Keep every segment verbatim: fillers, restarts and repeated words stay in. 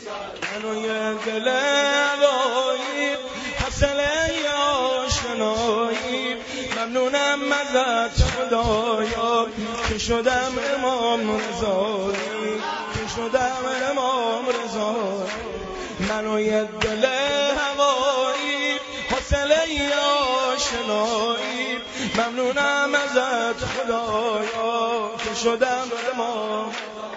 منو یه دل هوایی حسله آشنایی ممنونم ازت خدایا که شدم امام رضایی که شدم امام رضایی منو یه دل هوایی حسله آشنایی ممنونم ازت خدایا که شدم امام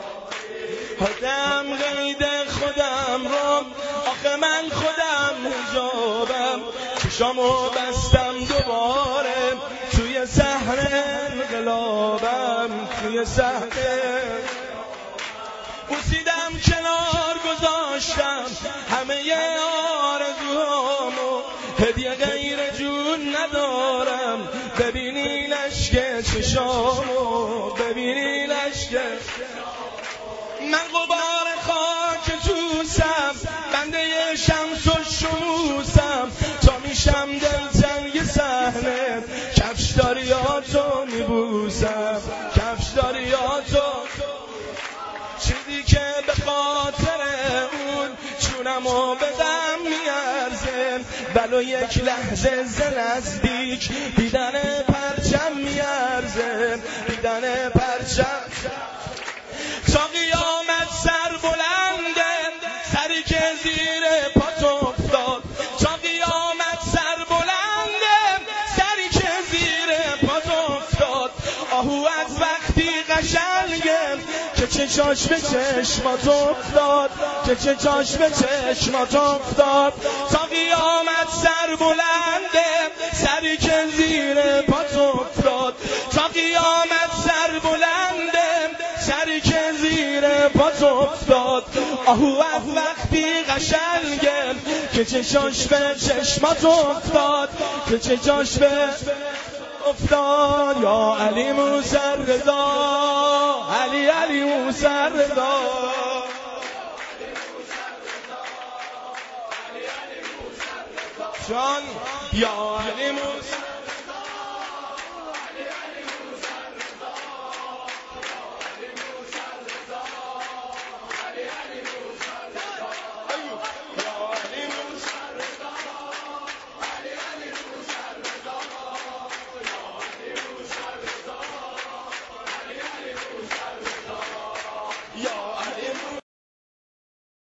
هدم قید خودم رو آخه من خودم حجابم چشامو بستم دوباره توی صحنه انقلابم توی صحنه بوسیدم کنار گذاشتم همه آرزوهامو هدیه غیر جون ندارم ببینی لشک چشامو ببینی لشک من غبار خاک توسم بنده شمس و شموسم تا میشم دلتنگ صحنه کفشداریاتو میبوسم کفشداریاتو چیزی که به خاطر اون جونمو بدم میارزه ولو یک لحظه ز نزدیک دیدن پرچم میارزه دیدن پرچم تا قیامت سر بلنده سری که زیر پات افتاد تا قیامت سر بلنده سری که زیر پات افتاد آهو از وقتی قشنگه که چه چاش به چشمات افتاد که چه چاش به چشمات افتاد تا قیامت سر بلنده سری که زیر پات افتاد تا قیامت سر بلنده سری که زیر پات افتاد آهو از وقتی قشنگه که چشاش به چشمات افتاد که چشاش به افتاد یا علی موسی رضا علی علی موسی رضا جان یا علی موسی